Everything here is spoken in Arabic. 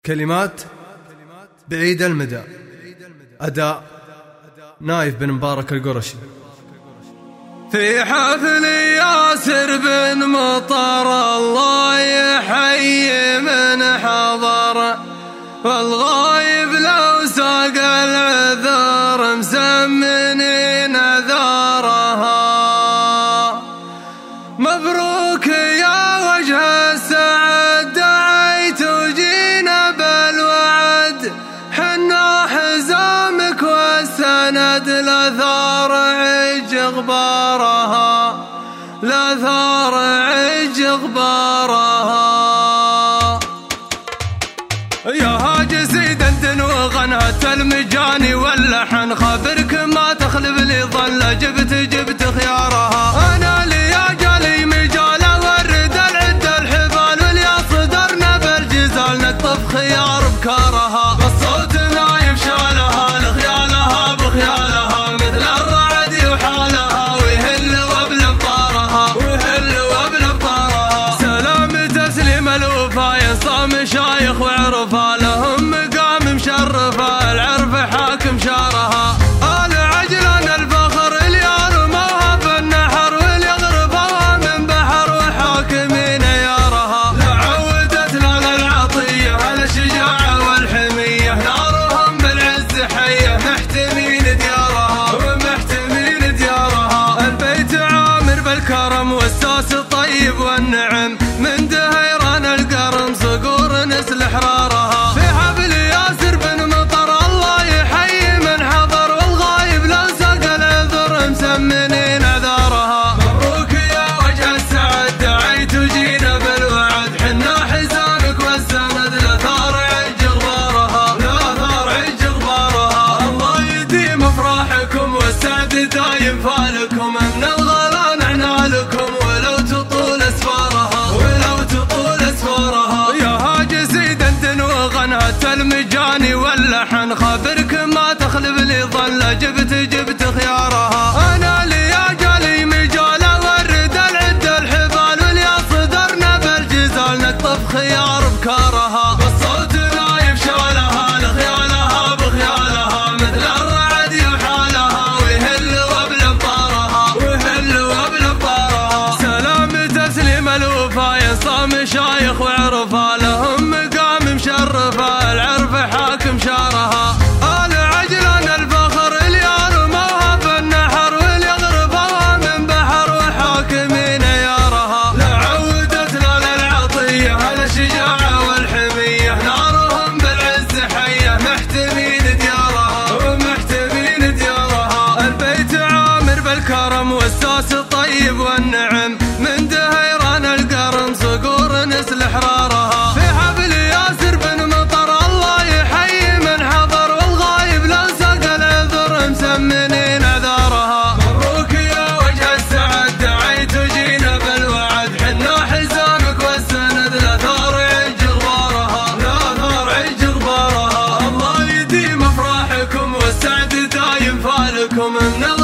كلمات بعيد المدى. أداء نايف بن مبارك القرشي. في حفل ياسر بن مطر الله يحيي من حضر، والغايب لو ساق العذر مسمنين عذارها. مبروك يا وجه السعد دعيت وجينا بالوعد، حنا حزامك والسند لا ثار عج غبارها، لا ثار عج غبارها. يا هاج سيد انت وغنت المجاني واللحن، خبرك ما تخلف لي ظل جبت خيارها. انا لي اجالي مجاله ورد العد الحبال، واليا صدرنا بالجزال نقطف خيار بكارها. الصوت نايف شالها لخيالها بخيالها، مثل الرعد يحالها ويهل وابل بطارها، ويهل وابل بطارها. سلام تسليم الوفا ينصى مشايخ وعرفا، لهم مقام مشرفه العرف حاكم شارها. آل عجلان الفخر اليار موها في النحر، واليغرفها من بحر وحاكمين يارها. لعودتنا للعطيه على الشجاعه والحميه، نارهم بالعز حيه محتمين ديارها ومحتمين ديارها. البيت عامر بالكرم والساس الطيب والنعم، من دهيران القرم صقور نسل حرارها. في حفل ياسر بن مطر الله يحيي من حضر، والغايب لو ساق العذر مسمنين عذارها. مبروك يا وجه السعد دعيت وجينا بالوعد، حنا حزامك والسند لا ثار عج غبارها، لا ثار عج غبارها. الله يديم افراحكم والسعد دايم فالكم، من الغلا نعنالكم ولو تطول اسفارها، ولو تطول اسفارها. يا هاج سيد انت وغنت المجاني واللحن، خبرك ما تخلف لي ظل جبت خيارها. انا لي اجالي مجاله ورد العد الحبال، واليا صدرنا بالجزال نقطف خيار بكارها. الصوت نايف شالها لخيالها بخيالها، مثل الرعد يحالها ويهل وابل بطارها، ويهل وابل بطارها. سلام تسليم الوفا ينصى مشايخ وعرفا، لهم مقام مشرفه العرف حاكم شارها. آل عجلان الفخر اليار موها في النحر، واليغرفها من بحر وحاكمين يارها. لعودتنا للعطيه على الشجاعه والحميه، نارهم بالعز حيه محتمين ديارها ومحتمين ديارها. البيت عامر بالكرم والساس الطيب والنعم، من دهيران القرن صقور نسل حرارها. في حفل ياسر بن مطر الله يحيي من حضر، والغايب لو ساق العذر مسمنين عذارها. مبروك يا وجه السعد دعيت وجينا بالوعد، حنا حزامك والسند لا ثار عج غبارها، لا ثار عج غبارها. الله يديم افراحكم والسعد دايم فالكم، من